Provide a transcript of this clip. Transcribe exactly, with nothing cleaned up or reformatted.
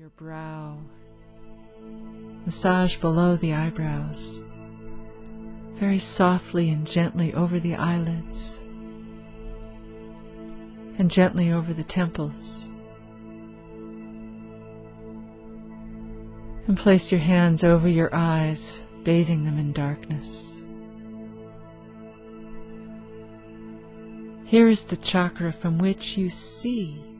your brow. Massage below the eyebrows, very softly and gently over the eyelids, and gently over the temples. And place your hands over your eyes, bathing them in darkness. Here is the chakra from which you see